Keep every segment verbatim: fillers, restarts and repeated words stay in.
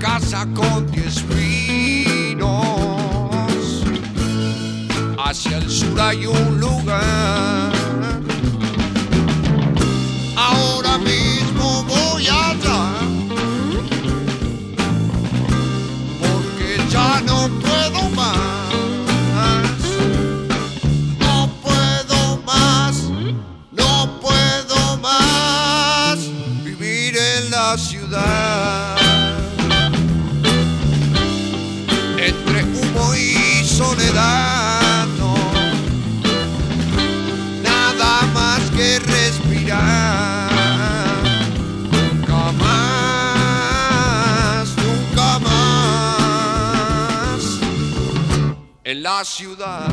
casa con diez pinos. Hacia el sur hay un lugar. Ahora mismo voy allá, porque ya no puedo más. No puedo más, no puedo más vivir en la ciudad. Entre humo y soledad, no, nada más que respirar. Nunca más, nunca más en la ciudad.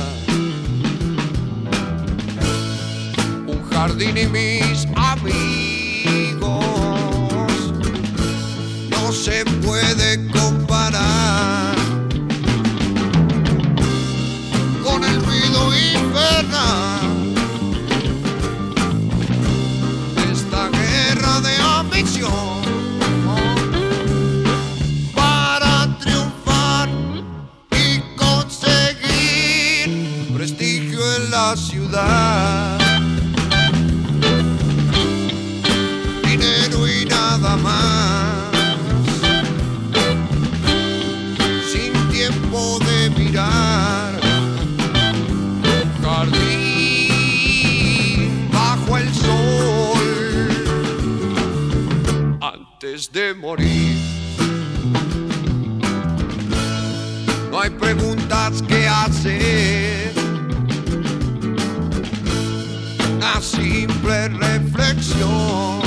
Un jardín y mis amigos no se puede comparar con el ruido infernal de esta guerra de ambición para triunfar y conseguir prestigio en la ciudad. Dinero y nada más, sin tiempo de mirar. Jardín bajo el sol antes de morir. No hay preguntas que hacer, una simple reflexión.